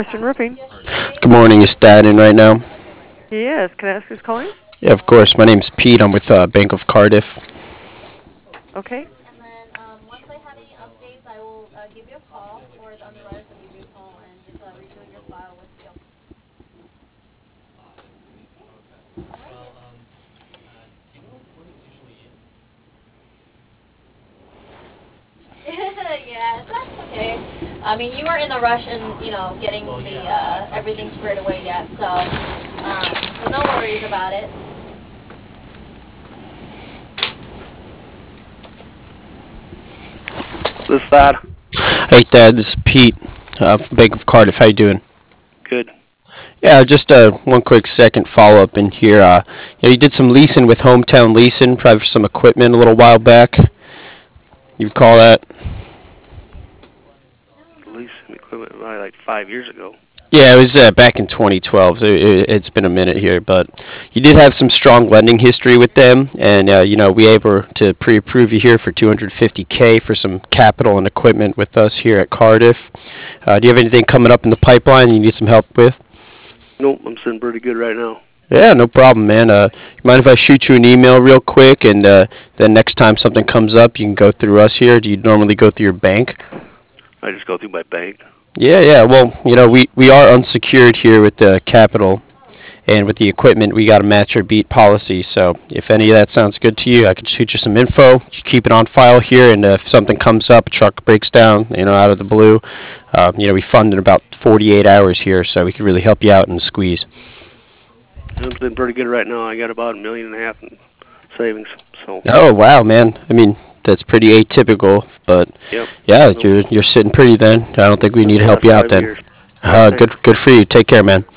Western Roofing. Good morning. Is Dad in right now? Yes, can I ask who's calling? Yeah, of course. My name's Pete. I'm with Bank of Cardiff. Okay. Yeah, that's okay. I mean, you were in the rush and getting the everything squared away yet, so no worries about it. This side. Hey, Dad. This is Pete from Bank of Cardiff. How you doing? Good. Yeah, just one quick second follow up in here. You did some leasing with Hometown Leasing, probably for some equipment a little while back. You recall that? Leasing equipment probably like 5 years ago. Yeah, it was back in 2012. So it's been a minute here, but you did have some strong lending history with them, and we able to pre-approve you here for 250K for some capital and equipment with us here at Cardiff. Do you have anything coming up in the pipeline you need some help with? Nope, I'm sitting pretty good right now. Yeah, no problem, man. Mind if I shoot you an email real quick, and then next time something comes up, you can go through us here. Do you normally go through your bank? I just go through my bank. Yeah. Well, we are unsecured here with the capital, and with the equipment, we got a match or beat policy. So if any of that sounds good to you, I can shoot you some info. You keep it on file here, and if something comes up, a truck breaks down, out of the blue, we fund in about 48 hours here, so we can really help you out and squeeze. I'm sitting pretty good right now. I got about $1.5 million in savings. So. Oh wow, man! I mean, that's pretty atypical, but Yep. yeah, you're sitting pretty then. I don't think we need to help you out then. Years. Good for you. Take care, man.